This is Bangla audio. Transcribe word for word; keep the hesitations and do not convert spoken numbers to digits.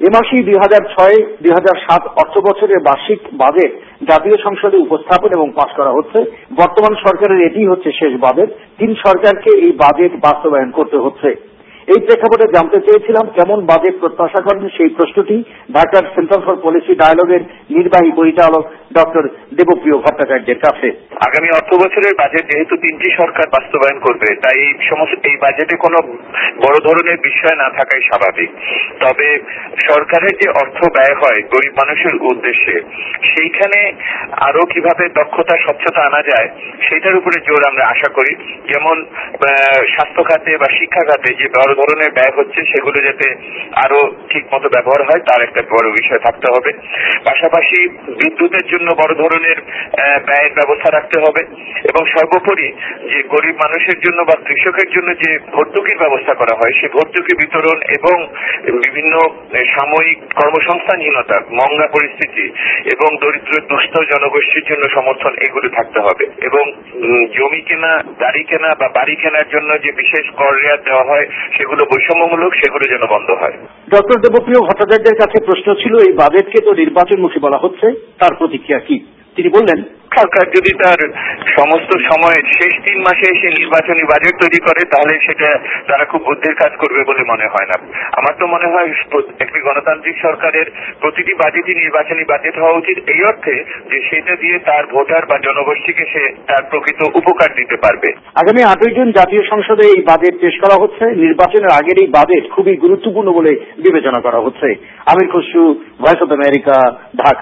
এ মাসেই দুই হাজার ছয় দুই হাজার সাত অর্থ বছরের বার্ষিক বাজেট জাতীয় সংসদে উপস্থাপন এবং পাশ করা হচ্ছে। বর্তমান সরকারের এটিই হচ্ছে শেষ বাজেট। তিন সরকারকে এই বাজেট বাস্তবায়ন করতে হচ্ছে। এই প্রেক্ষাপটে জানতে চেয়েছিলাম কেমন বাজেট প্রত্যাশা করেন সেই প্রশ্নটি ঢাকার সেন্টার ফর পলিসি ডায়ালগের নির্বাহী পরিচালক ডক্টর দেবপ্রিয় ভট্টাচার্যের কাছে। আগামী অর্থ বছরের বাজেট যেহেতু তিনটি সরকার বাস্তবায়ন করবে, তাই এই সমস্ত এই বাজেটে কোনো বড় ধরনের বিষয় না থাকাই স্বাভাবিক। তবে সরকারের যে অর্থ ব্যয় হয় গরিব মানুষের উদ্দেশ্যে, সেইখানে আরো কিভাবে দক্ষতা স্বচ্ছতা আনা যায় সেটার উপরে জোর আমরা আশা করি। যেমন স্বাস্থ্য খাতে বা শিক্ষা খাতে যে বড় ধরনের ব্যয় হচ্ছে সেগুলো যাতে আরো ঠিক মতো ব্যবহার হয় তার একটা বড় বিষয় থাকতে হবে। পাশাপাশি বিদ্যুতের জন্য বড় ধরনের ব্যয়ের ব্যবস্থা রাখতে হবে এবং সর্বোপরি যে গরিব মানুষের জন্য বা কৃষকের জন্য যে ভর্তুকির ব্যবস্থা করা হয় সেই ভর্তুকি বিতরণ এবং বিভিন্ন সাময়িক কর্মসংস্থানহীনতা, মন্দা পরিস্থিতি এবং দরিদ্র দুস্থ জনগোষ্ঠীর জন্য সমর্থন এগুলো থাকতে হবে। এবং জমি কেনা, গাড়ি কেনা বা বাড়ি কেনার জন্য যে বিশেষ কর রেয়াত দেওয়া হয় সেগুলো বৈষম্যমূলক, সেগুলো যেন বন্ধ হয়। ডক্টর দেবপ্রিয় ভট্টাচার্যের কাছে প্রশ্ন ছিল, এই বাজেটকে তো নির্বাচনমুখী বলা হচ্ছে, তার প্রতিক্রিয়া কি? তিনি বললেন, সরকার যদি তার সমস্ত সময়ের শেষ তিন মাসে এসে নির্বাচনী বাজেট তৈরি করে তাহলে সেটা তারা খুব বুদ্ধির কাজ করবে বলে মনে হয় না। আমার তো মনে হয় একটি গণতান্ত্রিক সরকারের প্রতিটি বাজেটই নির্বাচনী বাজেট হওয়া উচিত, এই অর্থে যে সেটা দিয়ে তার ভোটার বা জনগোষ্ঠীকে সে তার প্রকৃত উপকার দিতে পারবে। আগামী আটই জুন জাতীয় সংসদে এই বাজেট পেশ করা হচ্ছে। নির্বাচনের আগের এই বাজেট খুবই গুরুত্বপূর্ণ বলে বিবেচনা করা হচ্ছে। Amir Khasru, voice of America, Dhaka.